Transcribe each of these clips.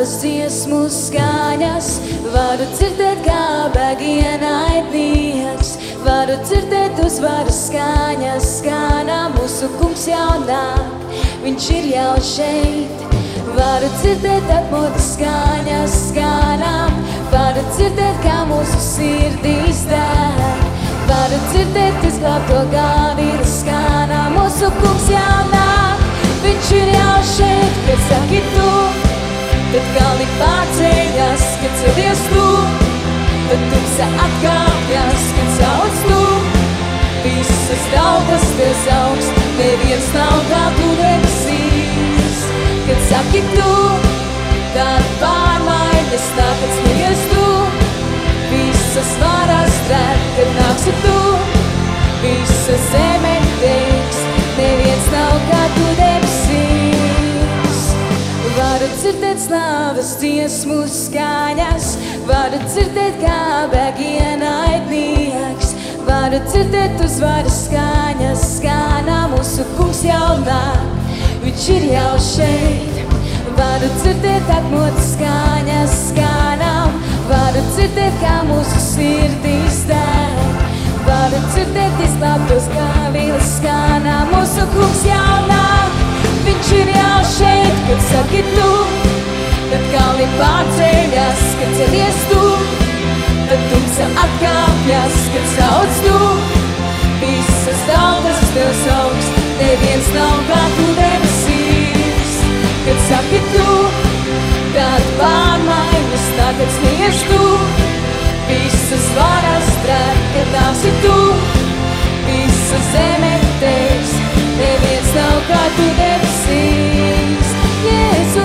slāves dziesmu skaņas, varu dzirdēt kā bēg ienaidnieks, varu dzirdēt uzvaras skaņas, skanā mūsu kungs jau nāk, viņš ir jau šeit. Varu dzirdēt atmodas skaņas, skanām, varu dzirdēt kā mūsu sirdīs dēr, varu dzirdēt izglābto gāvīru skanā, mūsu kungs jau nāk, viņš ir jau šeit, kad saki tu, tad kalni pārceļas, kad celies tu, tad tumsa atkāpjas, kad sauc tu, visas tautas tev sauks, neviens nav kā tu debesīs, kad saki tu, tad pārmaiņas nāk, kad smies tu, visas varas trēt, kad nāksi tu, visa zeme teiks, neviens nav kā tu debesīs. Varu dzirdēt slāves dziesmu skaņas, varu dzirdēt kā bēg ienaidnieks, varu dzirdēt uzvaras skaņas, skanā mūsu kungs jau nāk, viņš ir jau šeit. Varu dzirdēt atmodas skaņas, skanām, varu dzirdēt kā mūsu sirdīs dēr, varu dzirdēt izglābtos gāvīles skanā, mūsu kungs jau nāk, viņš ir jau šeit, kad saki tu, tad kalni pārceļas, kad celies tu, tad tumsa atkāpjas, kad sauc tu, visas tautas tev sauks, neviens nav kā tu debesīs, kad saki tu, tad pārmaiņas nāk, kad smies tu, visas varas trēt, kad nāksi tu, visa zeme teiks, neviens nav kā tu debesīs. Jēzu,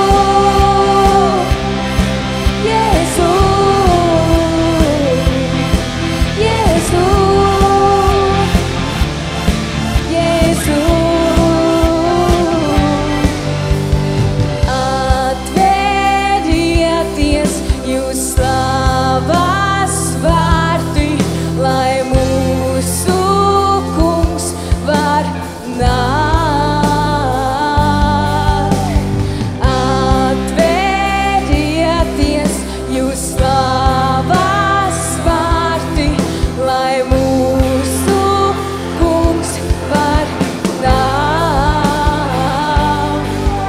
Jēzu, Jēzu, Jēzu. Atverieties jūs slavas vārti, lai mūsu kungs var nākt. Atverieties jūs slavas vārti, lai mūsu kungs var nākt.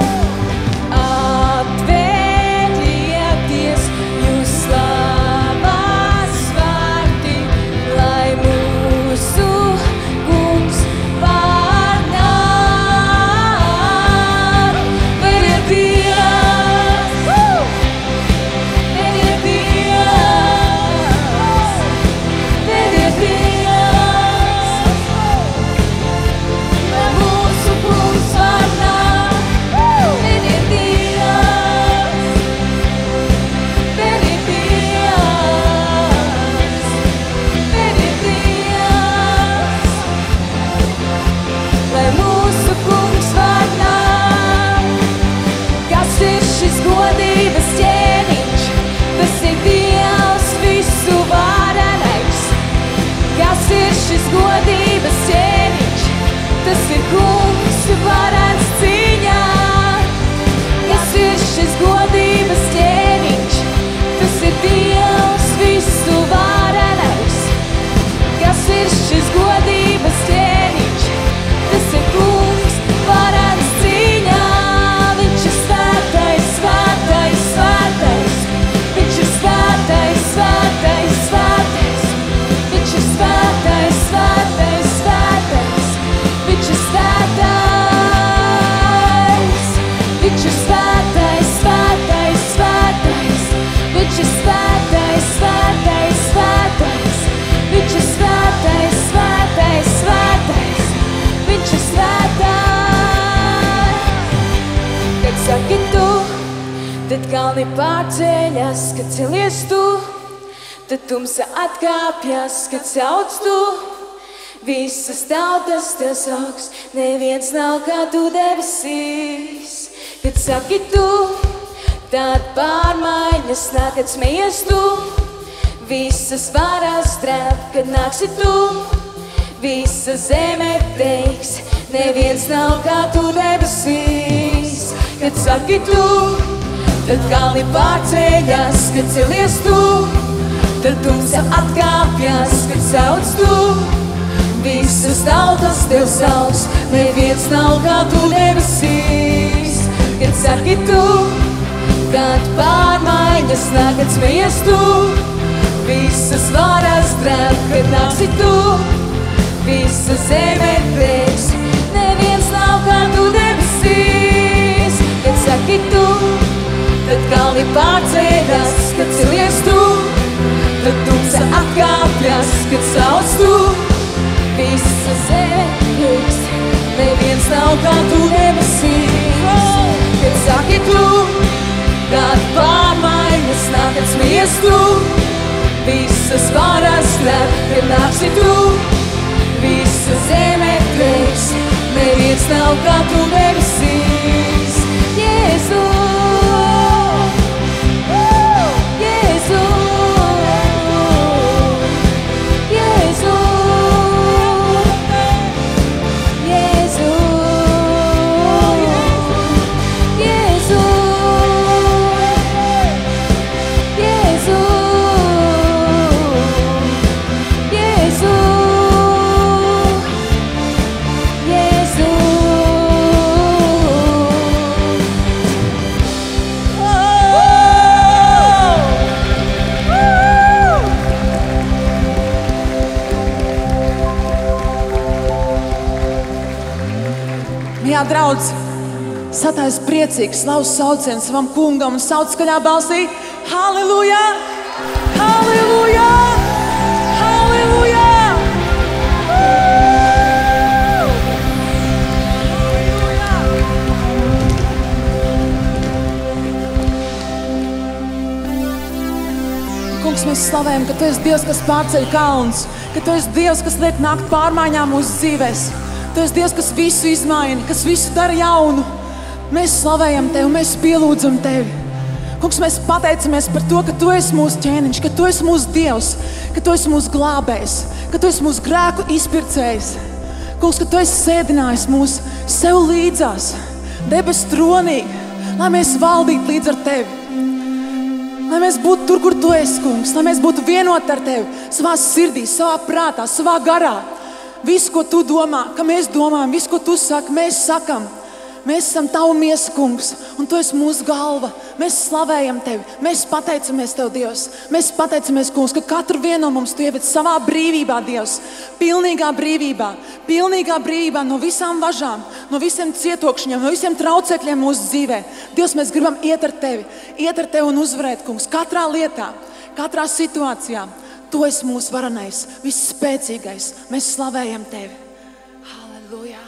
Atverieties jūs slavas vārti, lai mūsu kungs var nākt. Veriet Dievs, veriet Dievs, veriet Dievs, lai mūsu kungs var nākt. Veriet Dievs, veriet Dievs, veriet Dievs, lai mūsu kungs var nākt. Kas ir šis godības ķēniņš? Tas ir Dievs visu varenais. Kas ir šis godības ķēniņš? Tas ir kungs varens cīņā. Kas ir šis godības ķēniņš? Tas ir Dievs visu varenais. Kas ir šis godības ķēniņš? Tas ir kungs varens cīņā. Viņš ir svētais, svētais, svētais. Viņš ir svētais, svētais, svētais. Viņš ir svētais, svētais, svētais. Viņš ir svētais. Viņš ir svētais, svētais, svētais. Viņš ir svētais, svētais, svētais. Viņš ir svētais, svētais, svētais. Viņš ir svētais. Kad saki tu, tad kalni pārceļas, kad celies tu, tad tumsa atkāpjas, kad sauc tu, visas tautas tev sauks, neviens nav kā tu debesīs. Kad saki tu, tad pārmaiņas nāk, kad smejies tu, visas varas drēb, kad nāksi tu, visa zeme teiks, neviens nav kā tu debesīs. Kad saki tu, Tad kalni pārceļas, kad celies tu, tad tumsa atkāpjas, kad sauc tu. Visas tautas tev sauc, neviens nav kā tu debesīs. Kad saki tu, kad pārmaiņas nāk, kad smies tu, visas varas drēb, kad nāksi tu, visa zeme teiks, neviens nav kā tu debesīs. Kad saki tu, tad kalni pārceļas, kad celies tu, tad tumsa atkāpjas, kad sauc tu, visa zeme teiks, neviens nav kā tu debesīs. Kad saki tu, kad pārmaiņas nāk, kad smies tu, visas varas drēb, kad nāksi tu, visa zeme teiks, neviens nav kā tu debesīs. Jēzu, Jēzu, Jēzu, Jēzu, Jēzu, Jēzu, Jēzu, Jēzu. Jā, draudz, satais priecīgs, slavs sauciens savam kungam un sauc skaļā balsī. Halleluja! Halleluja! Halleluja! Kungs, mēs slavējam, ka Tu esi Dievs, kas pārceļ kalnus, ka Tu esi Dievs, kas liek nākt pārmaiņām mūsu dzīvēs. Tu esi Dievs, kas visu izmaina, kas visu dara jaunu. Mēs slavējam Tevi, mēs pielūdzam Tevi. Kungs, mēs pateicamies par to, ka Tu esi mūsu ķēniņš, ka Tu esi mūsu Dievs, ka Tu esi mūsu glābējs, ka Tu esi mūsu grēku izpircējs. Kungs, ka Tu esi sēdinājis mūs sev līdzās, debes tronī, lai mēs valdītu līdz ar Tevi. Lai mēs būtu tur, kur Tu esi, Kungs, lai mēs būtu vienoti ar Tevi, savā sirdī, savā prātā, savā garā. Visu, ko Tu domā, ka mēs domājam, visu, ko Tu saki, mēs sakam. Mēs esam Tavu miesa, Kungs, un Tu esi mūsu galva. Mēs slavējam Tevi, mēs pateicamies Tev, Dievs. Mēs pateicamies, Kungs, ka katru vienu no mums Tu ieved savā brīvībā, Dievs. Pilnīgā brīvībā no visām važām, no visiem cietokšņiem, no visiem traucekļiem mūsu dzīvē. Dievs, mēs gribam iet ar Tevi un uzvarēt, Kungs, katrā lietā, katrā situācijā. Tu esi mūsu varenais, visspēcīgais. Mēs slavējam Tevi. Halleluja!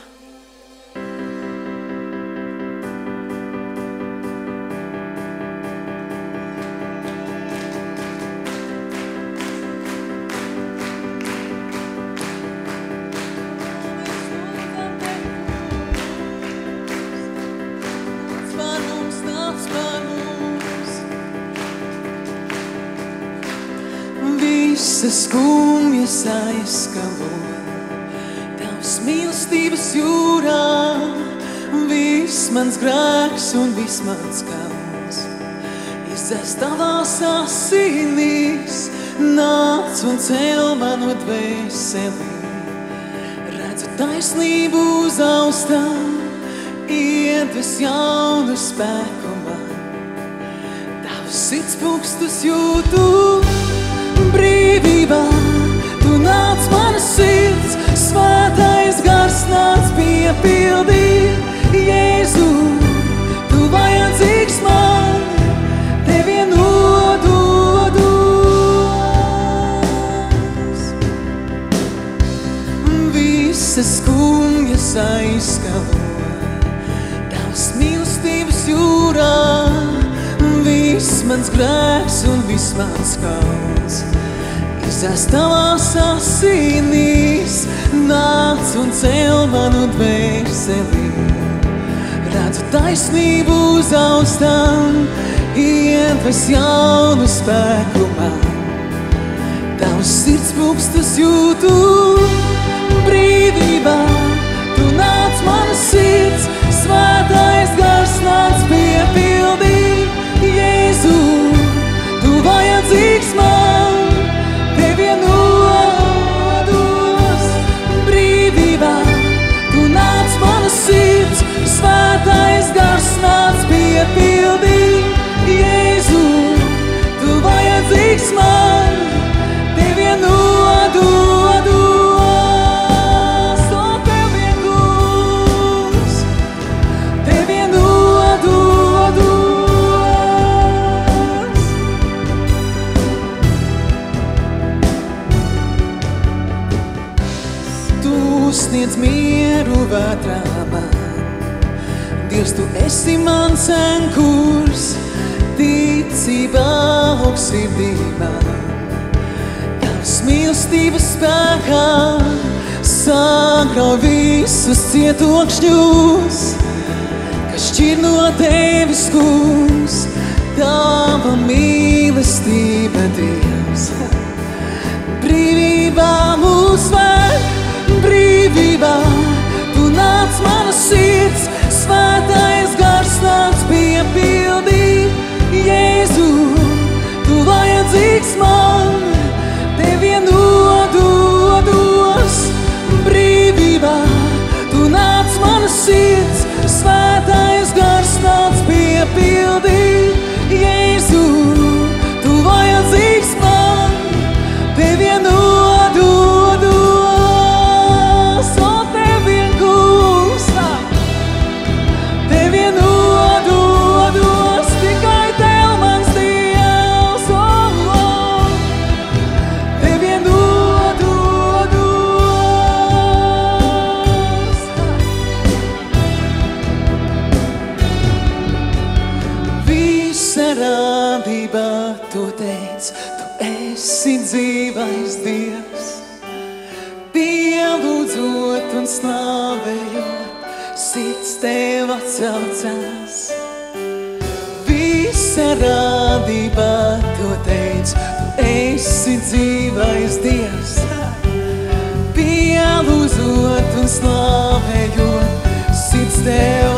Visas skumjas aizskalo, Tavas mīlestības jūrā, viss mans grēks un viss mans kauns. Izdzēs Tavās asinīs, nāc un cel manu dvēseli. Redzu taisnību uzaustam, iedves jaunu spēku man. Tavus sirdspūkstus jūtu, brīvībā, Tu nāc mana sirds, svētais gars nāc piepildīt. Jēzu, Tu vajadzīgs man, Tev vien nododos. Visas skumjas aizskalo, Tavas mīlestības jūrā, viss mans grēks un viss mans kauns. Izdzēs Tavās asinīs, nāc un cel manu dvēseli. Redzu taisnību uzaustam, iedves jaunu spēku man. Tavus sirdspūkstus jūtu, brīvībā, Tu nāc mana sirds, svētais gars nāc piepildīt. Dievs, tu esi mans ankurs, ticībā augstsirdībā. Tavas mīlestības spēkā sagrauj visus cietokšņus, kas šķir no tevis, kungs, tava mīlestība, Dievs. Brīvībā mūs ved, brīvībā tu nāc mana sirds, svētais gars nāc piepildīt. Jēzu, tu vajadzīgs man, tev vienodos. Brīvībā tu nāc mana sirds, svētais gars nāc piepildīt. Jēzu, tu vajadzīgs man, tev vienodos. O, tev vien kungs, tev vienodos, tikai tev mans Dievs. O, tev vienodos. Visa radība to teic, tu esi dzīvais Dievs. Pielūdzot un slavējot, sirds tev atsaucās. Visa radība to teic, tu esi dzīvais Dievs. Pielūdzot un slavējot, sirds tev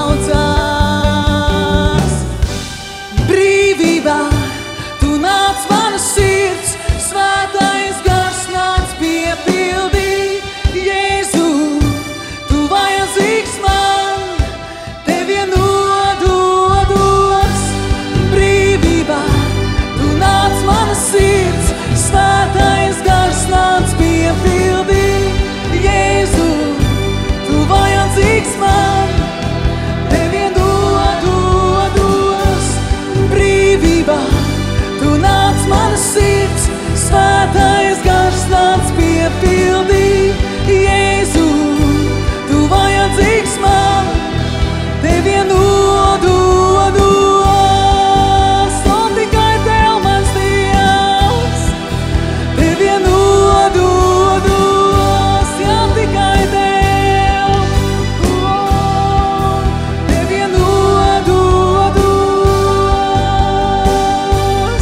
atsaucās. Brīvībā tu nāc mana sirds, svētais gars nāc piepildīt. Jēzu, tu vajadzīgs man, tev vienodos. Brīvībā tu nāc mana sirds, svētais gars nāc piepildīt. Jēzu, tu vajadzīgs man, tev vienodos. Brīvībā tu nāc mana sirds, svētais gars nāc piepildīt. Jēzu, tu vajadzīgs man, tev vienodos. O, tikai tev mans Dievs, tev vienodos. Jā, tikai tev, tev vienodos.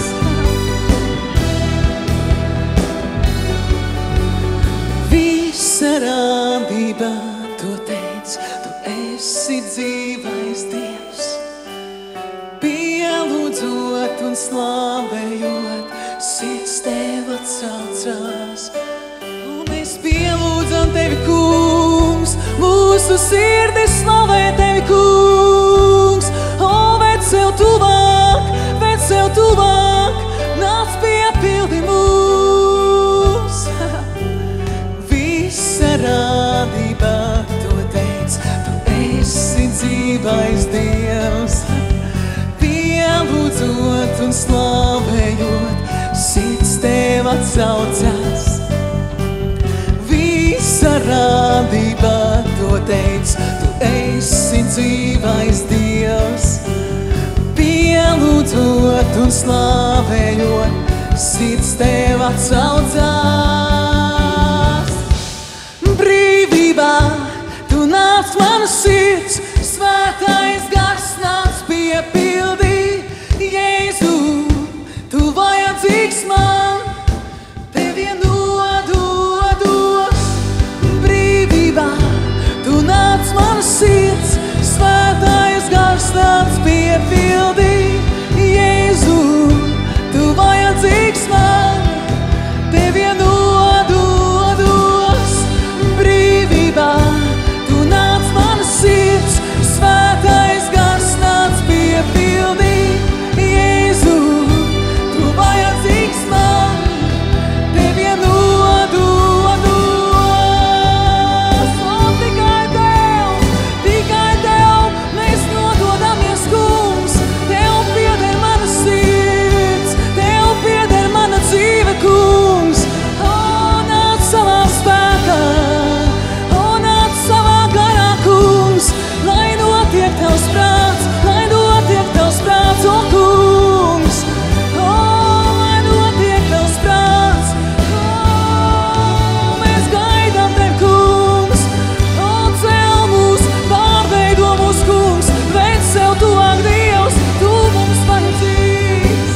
Visa radība to teic, tu esi dzīvais Dievs. Pielūdzot un slavējot, sirds tev atsaucās. Un mēs pielūdzam tevi, kungs, mūsu sirdis slavē tevi, kungs. O, ved sev tuvāk, nāc piepildi mūs. Visa radība to teic, tu esi dzīvais Dievs. Pielūdzot un slavējot, sirds tev atsaucās. Visa radība to teic, tu esi dzīvais Dievs. Pielūdzot un slavējot, sirds tev atsaucās. Brīvībā tu nāc mana sirds, svētais gars nāc piepildīt. Jēzu, tu vajadzīgs man, tev vienodos. Brīvībā tu nāc mana sirds, svētais gars nāc piepildīt. Jēzu, tu vajadzīgs man, tev vienodos. Brīvībā tu nāc mana sirds, tavs prāts, lai notiek tavs prāts, o kungs. Lai notiek tavs prāts, mēs gaidām tev, kungs. Cel mūs, pārveido mūs, kungs, veic sev tuvāk, Dievs, tu mums vajadzīgs.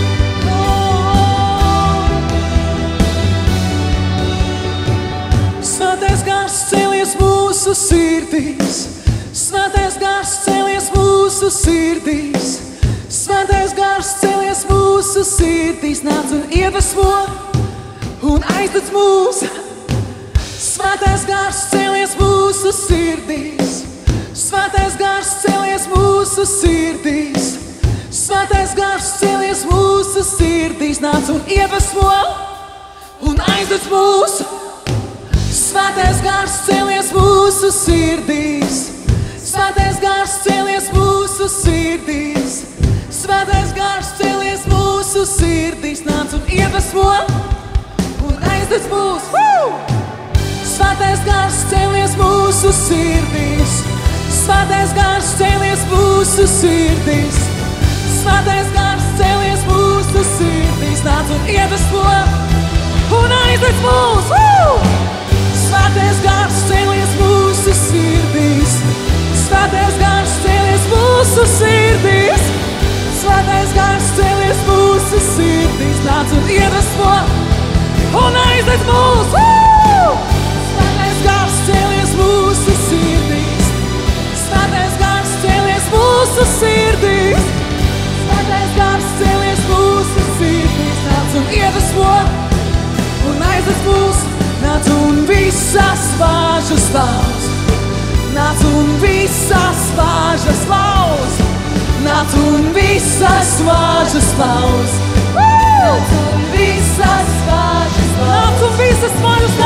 Svētais gars celies mūsu sirdīs, Svētais gars celies mūsu sirdīs, Svētais gars celies mūsu sirdīs, nāc un iedvesmo un aizdedz mūs. Svētais gars celies mūsu sirdīs, Svētais gars celies mūsu sirdīs, Svētais gars celies mūsu sirdīs, nāc un iedvesmo un aizdedz mūs. Svētais gars celies mūsu sirdīs, Svētais gars celies mūsu sirdīs, Svētais gars celies mūsu sirdīs, nāc un iedvesmo un aizdedz mūs. Svētais gars celies mūsu sirdīs, Svētais gars celies mūsu sirdīs, Svētais gars celies mūsu sirdīs, nāc un iedvesmo un aizdedz mūs. Svētais gars celies mūsu sirdīs, Svētais gars celies mūsu sirdīs, Svētais gars celies mūsu sirdīs, nāc un iedvesmo un aizdedz mūs. Svētais gars celies mūsu sirdīs, Svētais gars celies mūsu sirdīs, Svētais gars celies mūsu sirdīs, nāc un iedvesmo un aizdedz mūs. Nāc un visas vāžas lauz, nāc un visas vāžas lauz, nāc un visas vāžas lauz, nāc un visas vāžas lauz, nāc un visas vāžas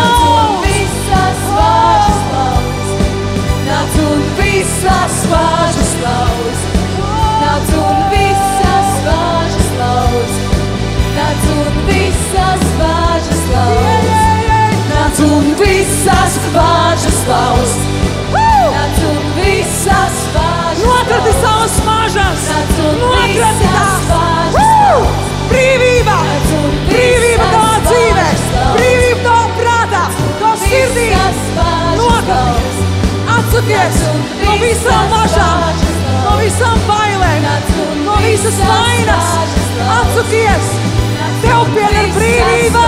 lauz, nāc un visas vāžas lauz, nāc un visas vāžas lauz, nāc un visas vāžas lauz. Nāc un visas vāžas lauz, nāc un visas vāžas lauz, notrati savas vāžas, notrati tās. Brīvība, brīvība tavā dzīvē, brīvība tavā prātā, tavā sirdī, notrati. Atsakies no visām vāžām, no visām bailēm, no visas vainas. Atsakies, tev pieder brīvība.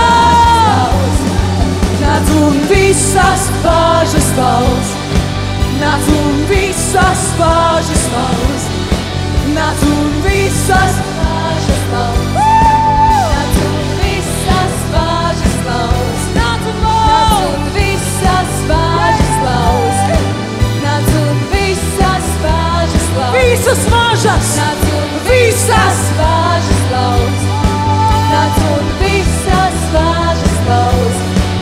Nāc un visas vāžas lauz, nāc un visas vāžas lauz, nāc un visas vāžas lauz, nāc un visas vāžas lauz, nāc un visas vāžas lauz, nāc un visas vāžas lauz, visas vāžas, nāc un visas vāžas lauz, nāc un visas vāžas lauz.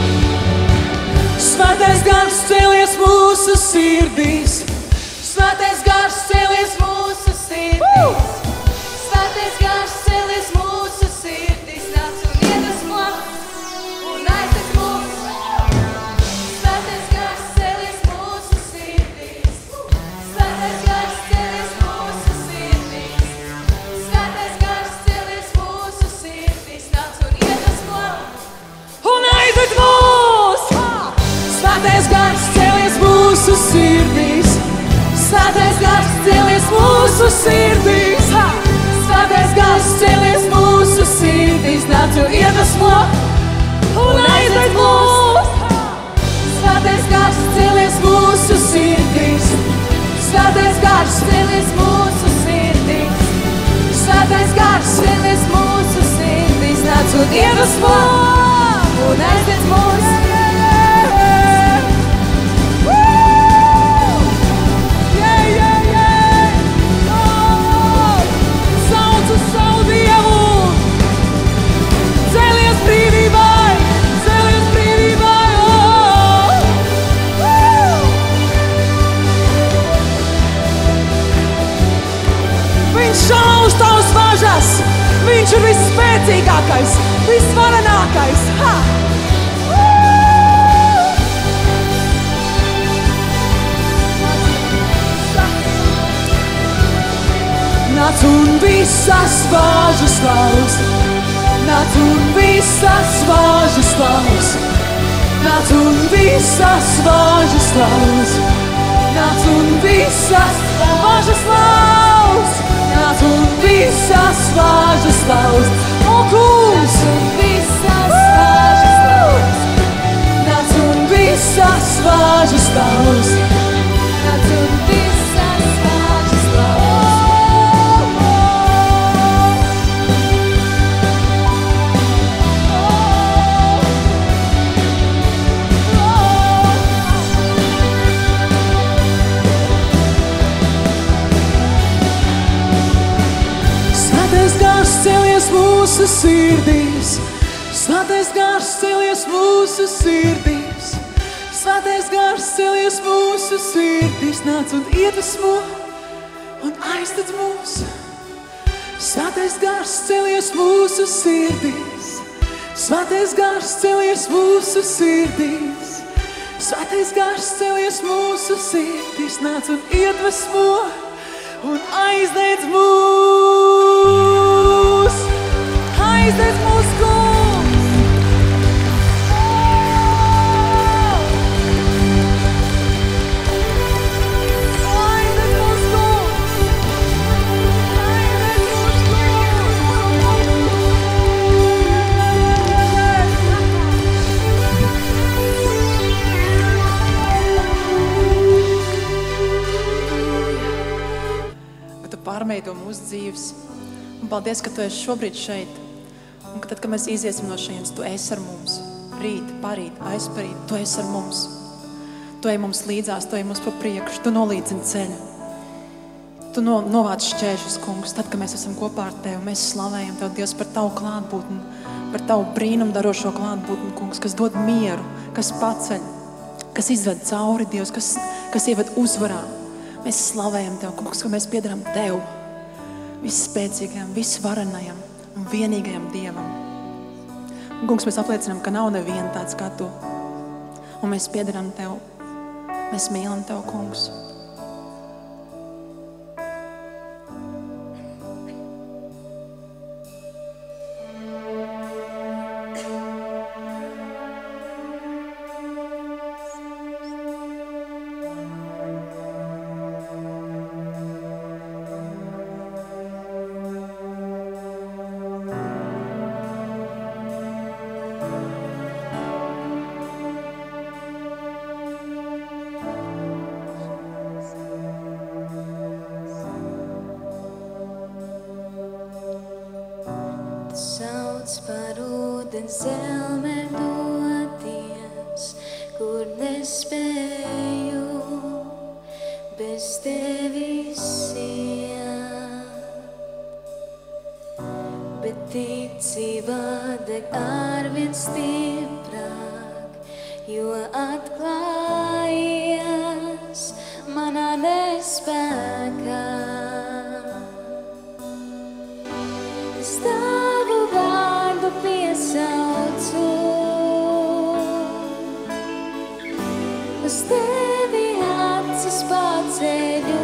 Svētais gars celies mūsu sirdīs, Svētais gars celies mūsu sirdīs, Svētais gars celies mūsu sirdīs, nāc un iedvesmo un aizdedz mūs. Svētais gars celies mūsu sirdīs, Svētais gars celies mūsu sirdīs, Svētais gars celies mūsu sirdīs, nāc un iedvesmo un aizdedz mūs. Svētais gars celies mūsu sirdīs, Svētais gars celies mūsu sirdīs, Svētais gars celies mūsu sirdīs, nāc un iedvesmo un aizdedz mūs. Svētais gars celies mūsu sirdīs, Svētais gars celies mūsu sirdīs, Svētais gars celies mūsu sirdīs, nāc un iedvesmo un aizdedz mūs. Šauš tavas važas, viņš ir visspēcīgākais, visvarenākais. Ha! Nāc un visas vāžas lauz, nāc un visas vāžas lauz, nāc un visas vāžas lauz, nāc un visas vāžas lauz, nāc un visas vāžas lauz, o kungs, un visas vāžas lauz, nāc un visas vāžas lauz, nāc un visas vāžas lauz. Celies mūsu sirdīs, Svētais gars celies mūsu sirdīs, Svētais gars celies mūsu sirdīs, nāc un iedvesmo un aiztedz mūs. Svētais gars celies mūsu sirdīs, Svētais gars celies mūsu sirdīs, Svētais gars celies mūsu sirdīs, nāc un iedvesmo un aizdedz mūs. Aizdedz mūs, kungs! Aizdedz mūs, kungs! Aizdedz mūs, kungs! Tu pārveido mūsu dzīves. Un paldies, ka tu esi šobrīd šeit. Un ka tad, kad mēs iziesim no šejienes, tu esi ar mums. Rīt, parīt, aizparīt, tu esi ar mums. Tu ej mums līdzās, tu ej mums pa priekšu, tu nolīdzini ceļu. Tu novāc šķēršus, kungs. Tad, kad mēs esam kopā ar tevi, mēs slavējam tev, Dievs, par tavu klātbūtni, par tavu brīnumdarošo klātbūtni, kungs, kas dod mieru, kas paceļ, kas izved cauri, Dievs, kas ieved uzvarā. Mēs slavējam tev, kungs, ka mēs piederam tev, visspēcīgajam, visvarenajam un vienīgajam Dievam. Un, kungs, mēs apliecinām, ka nav neviena tāds kā tu. Un mēs piederam tev. Mēs mīlam tev, kungs. Sauc par ūdens zelmēm doties, kur nespēju bez tevis iet. Bet ticībā deg arvien stiprāk, jo atklājies manā nespēkā. Es tavu vārdu piesaucu, uz tevi acis paceļu,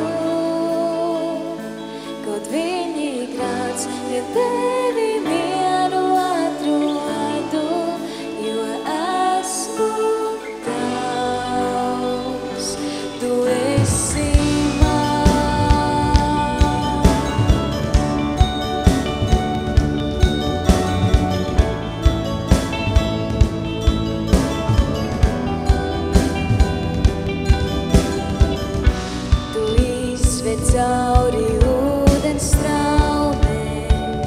kaut viņi grāc, pie tevi mieru atrodu, jo esmu tavs, tu esi. Cauri ūdens straumēm,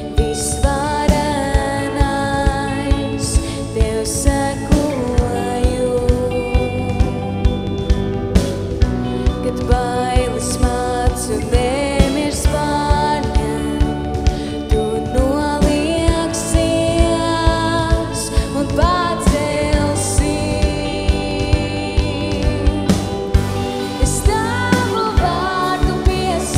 visvarenais, tev sekoju. Kad bailes māc un nemirs pārņem, tu nolieksies un pacelsi. Es tavu vārdu piesaucu,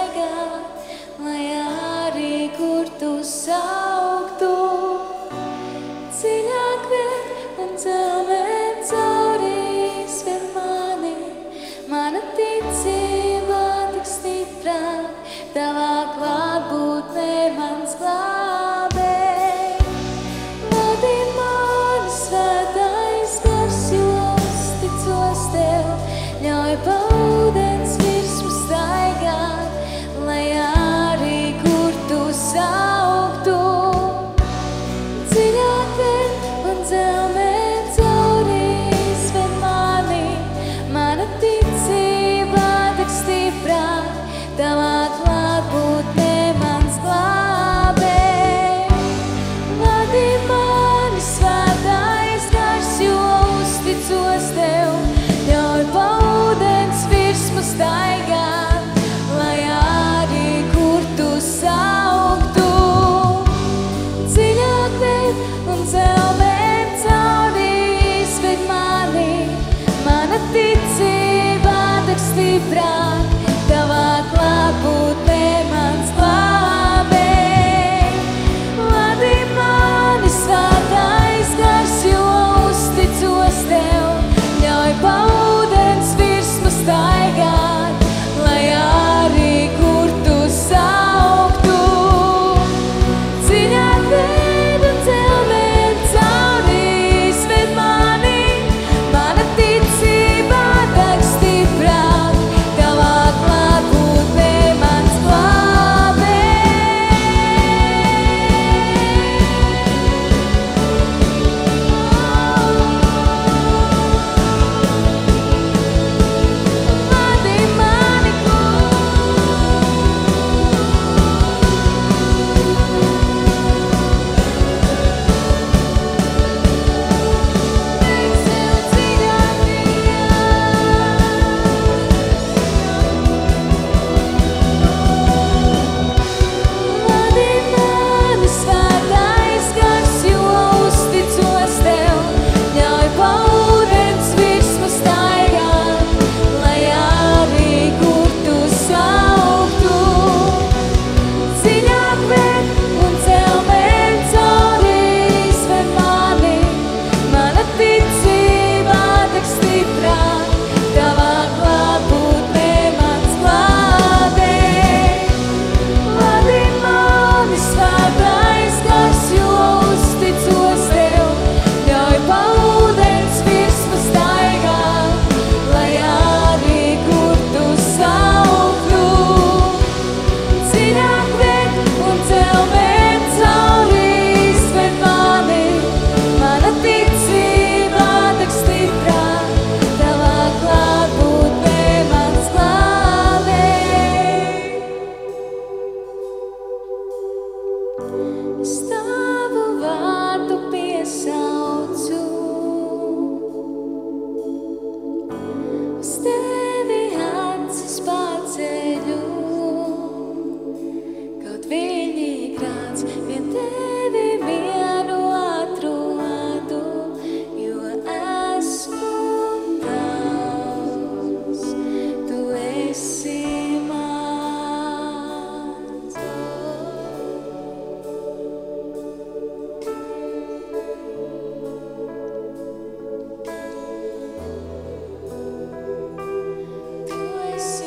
staigā, lai arī kur tu sauktu. Dziļāk ved un dzelmēm cauri sver mani, mana ticība tik stiprāk, tavā klātbūtnē mans glābēj. Vadi mani svētais gars, jo uzticos tev, ļauj pa ūdens virsmu staigāt, lai arī kur tu sauktu. Dziļāk ved un dzelmēm cauri sved mani, mana ticība tik stiprāk, tavā klātbūtnē mans glābēj. Vadi mani svētais gars, jo uzticos tev, ļauj pa ūdens virsmu staigāt, lai arī kur tu sauktu. Dziļāk ved un dzelmēm cauri sved mani, mana ticība tik stiprāk, tavā klātbūtnē mans glābēj. Vadi mani svētais gars, jo uzticos tev, ļauj pa ūdens virsmu staigāt, lai arī kur tu sauktu. Dziļāk ved un dzelmēm cauri sved mani, mana ticība tak stiprāk, tavā klātbūtnē mans glābēj. Vadi mani, Vadi mani svētais gars, jo uzticos tev, ļauj pa ūdens virsmu staigāt, lai arī kur tu sauktu. Dziļāk ved un dzelmēm cauri sved mani, mana ticība tik stiprāk, tavā klātbūtnē mans glābēj. Vadi mani svētais gars, jo uzticos tev, ļauj pa ūdens virsmu staigāt, lai arī kur tu sauktu. Dziļāk ved un dzelmēm cauri sved mani, mana ticība tik stiprāk, tavā klātbūtnē mans glābēj. Es tavu vārdu piesaucu, uz tevi acis paceļu, kaut viņi krāc, vien tevi mienu atrodu, jo esmu tavs, tu esi mans. Tu esi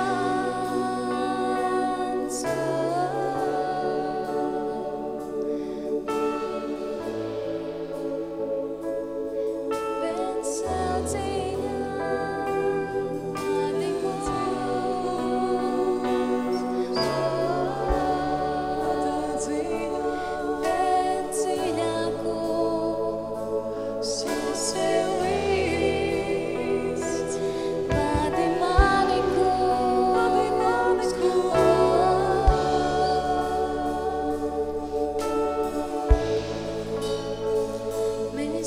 mans. Viens sauciņā, mani mūs. Viens dziļāku, sev līdz. Vadi mani, kungs, mēs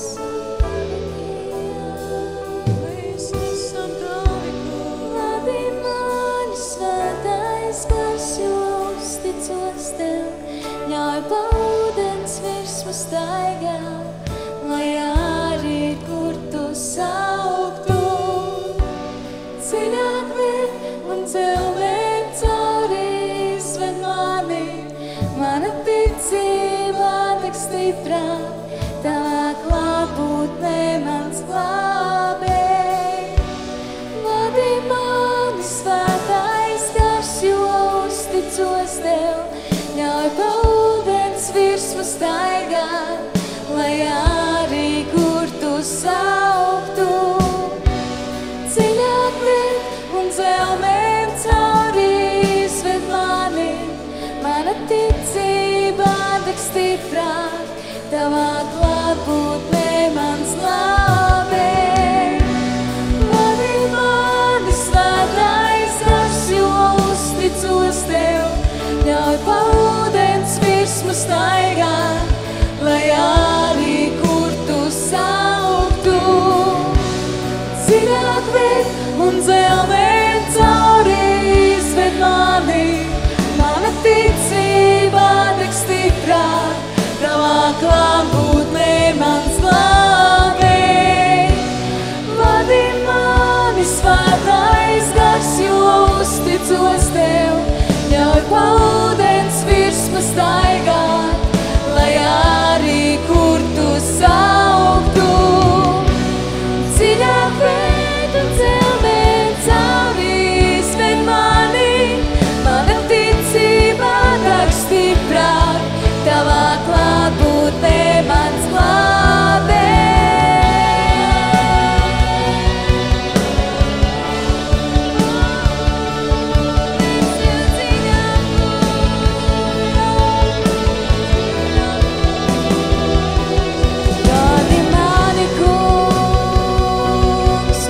esam tavi, vadi mani svētais gars, jo uzticos tev, ļauj pa ūdens virsmu staigāt, lai arī kur tu sauktu. Dziļāk ved un dzelmēm cauri stiprāk, tavā klātbūtnē mans glābēj. Vadi mani svētais gars, jo uzticos tev, ļauj pa ūdens virsmu staigāt, lai arī kur tu sauktu. Dziļāk ved un zelmēm cauri izved mani, mana ticība deg stiprāk, tavā klātbūtnē mans glābēj. Vadi mani svētais gars, jo uzticos tev, ļauj pa ūdens virsmu staigāt, lai arī kur tu sauktu. Dziļāk ved un zelmēm cauri izved mani, mana ticība deg stiprāk, tavā klātbūtnē mans glābēj. Vadi mani svētais gars, jo uzticos tev, ļauj pa ūdens virsmu staigāt, lai arī kur tu sauktu. Dziļāk ved un zelmēm cauri izved mani, mana ticība deg stiprāk, tavā klātbūtnē mans glābēj. Vadi mani, kungs,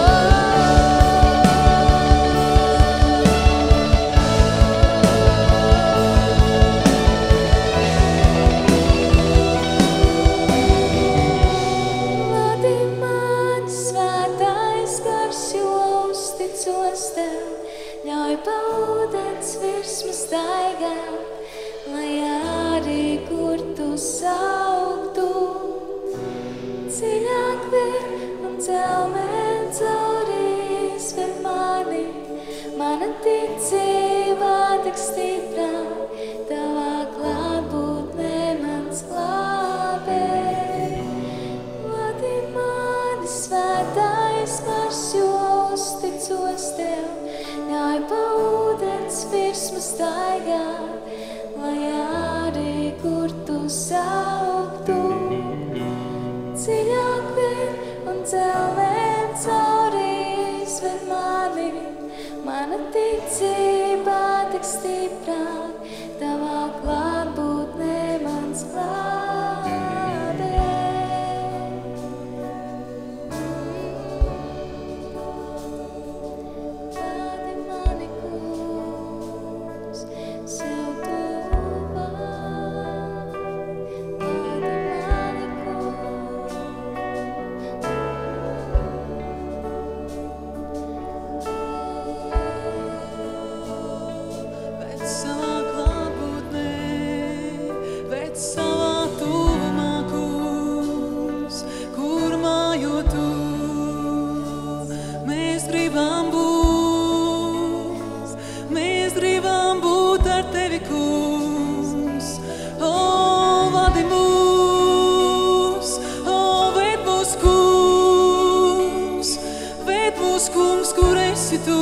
Vadi mani svētais gars, jo uzticos tev, ļauj pa ūdens virsmu staigāt, lai arī kur tu sauktu. Dziļāk ved un zelmēm cauri izved mani, mana ticība deg stiprāk, tavā klātbūtnē mans glābēj. Vadi mani svētais gars, jo uzticos tev, ļauj pa ūdens virsmu staigāt, lai arī kur tu sauktu. Dziļāk ved un zelmēm cauri izved mani, mana ticība deg stiprāk, tavā klātbūtnē mans glābēj. Vadi mani, kungs, sev tuvāk, vadi mani, kungs. Ved savā klātbūtnē, ved savā tuvumā, kungs, kur mājo tu. Mēs gribam būt ar tevi, kungs. O, vadi mūs, o, ved mūs, kungs, kur esi tu.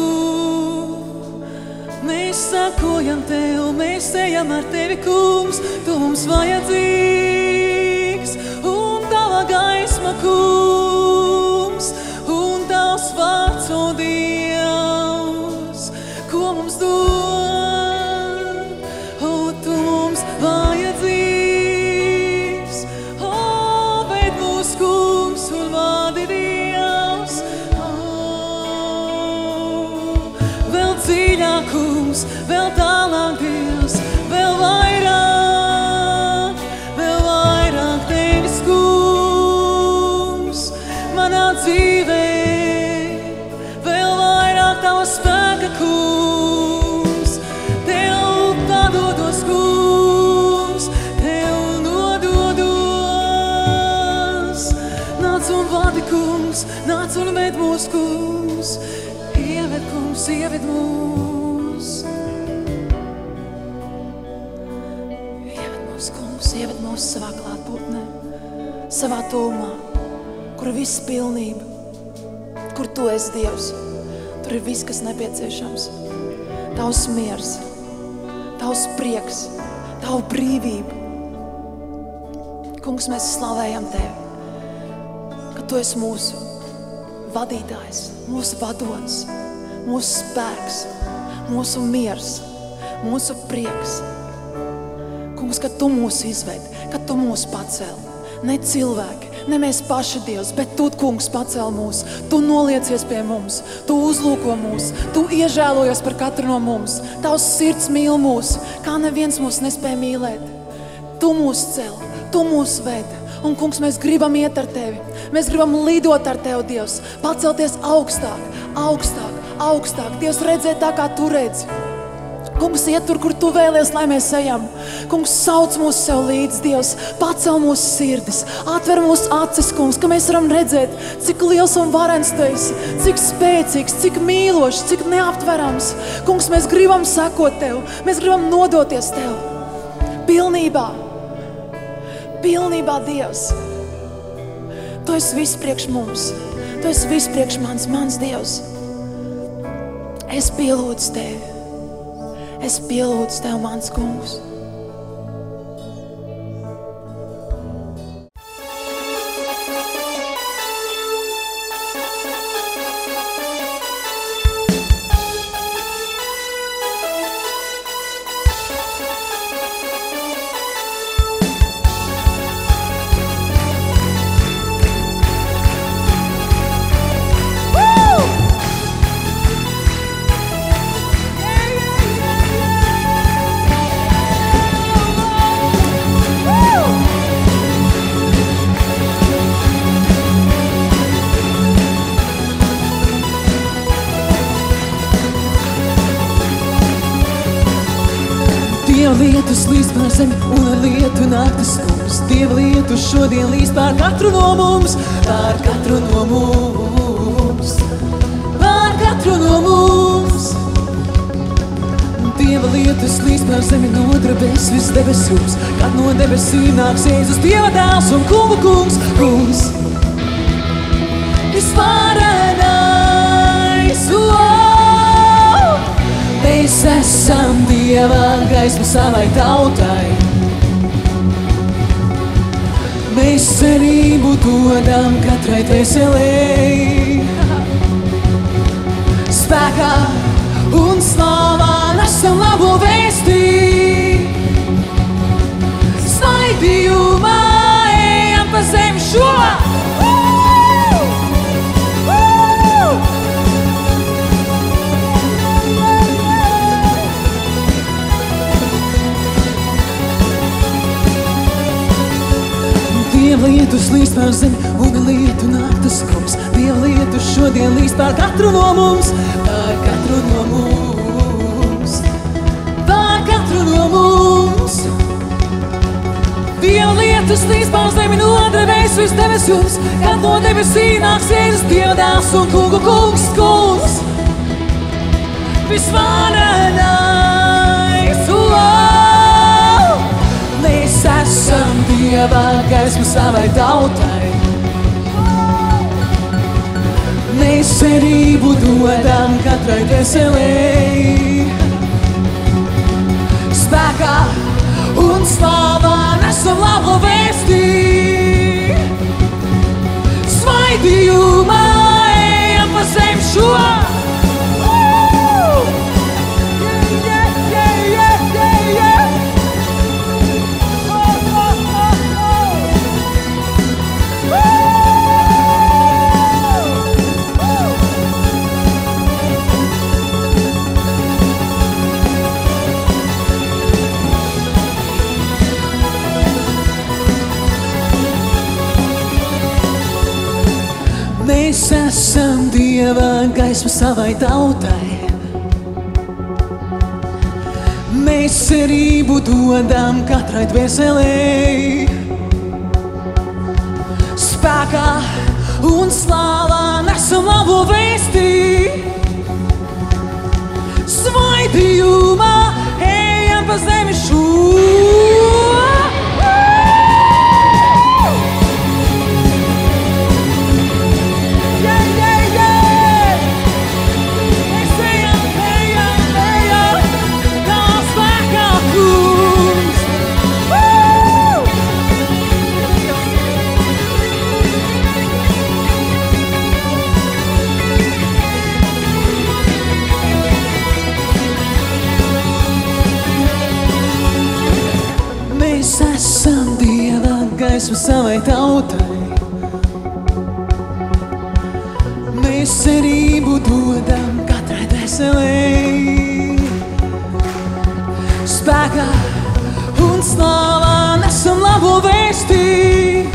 Mēs sakojam tev, mēs ejam ar tevi, kungs, tu mums vajadzīgs, un tava gaisma, kungs, un tavs vārds, o Dievs, ko mums dod, o, tu mums vajadzīgs, o, ved mūs, kungs, un vadi Dievs, vēl dziļāk, kungs, vēl tālāk, Dievs, vēl vairāk tevis, kungs, manā dzīvē, vēl vairāk tava spēka, kungs, tev padodos, kungs, tev nododos. Nāc un vadi, kungs, nāc un ved mūs, kungs, ieved, kungs, ieved mūs. mūsu savā klātbūtnē, savā tūmā, kur ir viss pilnība, kur tu esi Dievs. Tur ir viss, kas nepieciešams. Tavs miers, tavs prieks, tavu brīvību. Kungs, mēs slavējam Tevi, ka Tu esi mūsu vadītājs, mūsu vadonis, mūsu spēks, mūsu miers, mūsu prieks. Kungs, ka Tu mūs izvedi, ka Tu mūs pacēli. Ne cilvēki, ne mēs paši Dievs, bet Tu, Kungs, pacēli mūs. Tu noliecies pie mums, Tu uzlūko mūs, Tu iežēlojies par katru no mums. Tavs sirds mīl mūs, kā neviens mūs nespēja mīlēt. Tu mūs cel, Tu mūs ved. Un, Kungs, mēs gribam iet ar Tevi. Mēs gribam lidot ar Tevi, Dievs. Pacelties augstāk, augstāk, augstāk. Dievs, redzēt tā, kā Tu redzi. Kungs, iet tur, kur Tu vēlies, lai mēs ejam. Kungs, sauc mūs sev līdz, Dievs. Pacel mūsu sirdis, atver mūsu acis, Kungs, ka mēs varam redzēt, cik liels un varens Tu esi, cik spēcīgs, cik mīlošs, cik neaptverams. Kungs, mēs gribam sekot Tev, mēs gribam nodoties Tev. Pilnībā, Dievs. Tu esi viss priekš mums, Tu esi viss priekš mans Dievs. Es pielūdzu Tevi. Es pielūdzu Tev, mans Kungs. Dieva lietus līdz pār zemi un ar lietu naktis kungs. Dieva lietus šodien līdz pār katru no mums, pār katru no mums, pār katru no mums. Dieva lietus līdz pār zemi nodarbēs viss debes jums, kad no debesīm nāks Jēzus Dieva dēls un kungu kungs, kungs. Visvarenais, mēs esam Dieva gaisma savai tautai. Mēs cerību dodam katrai dvēselei. Spēkā un slāvā nesam labo vēstī. Svaidījumā ejam pa zemi šo. Dieva lietus līdz pār zemi un lietu naktas kungs. Dieva lietus šodien līdz pār katru no mums, pār katru no mums, pār katru no mums. Dieva lietus līdz pār zemi nodarbēs viss debes jums, kad no debesīm nāks Jēzus Dieva dēls un kungu kungs, kungs. Visvarenais, mēs esam Dieva gaisma savai tautai. Mēs cerību dodam katrai dvēselei. Spēkā un slāvā nesam labo vēstī. Svaidījumā ejam pa zemi šo. Mēs esam Dieva gaisma savai tautai. Mēs cerību dodam katrai dvēselei. Spēkā un slāvā nesam labo vēstī. Svaidījumā ejam pa zemi šo. gaismu savai tautai. Mēs cerību dodam katrai dvēselei. Spēkā un slāvā nesam labo vēstī.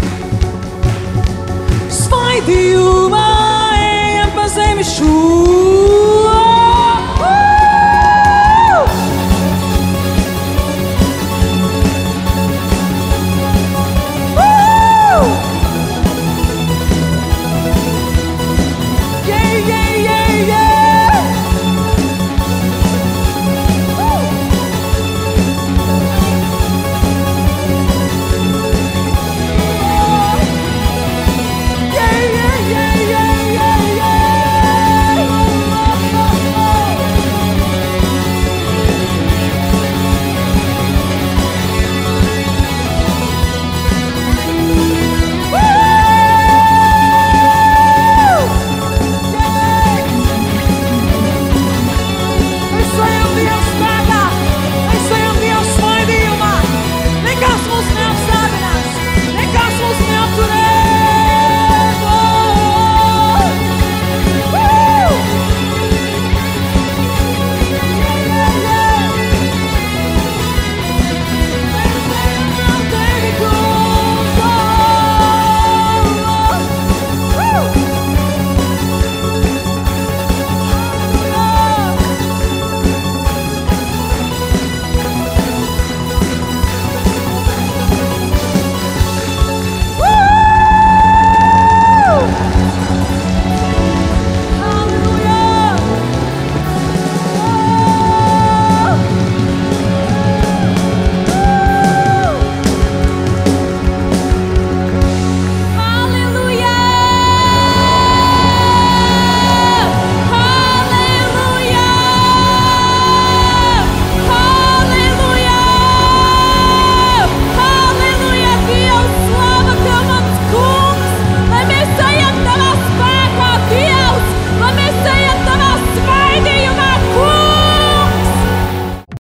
Svaidījumā ejam pa zemi šū.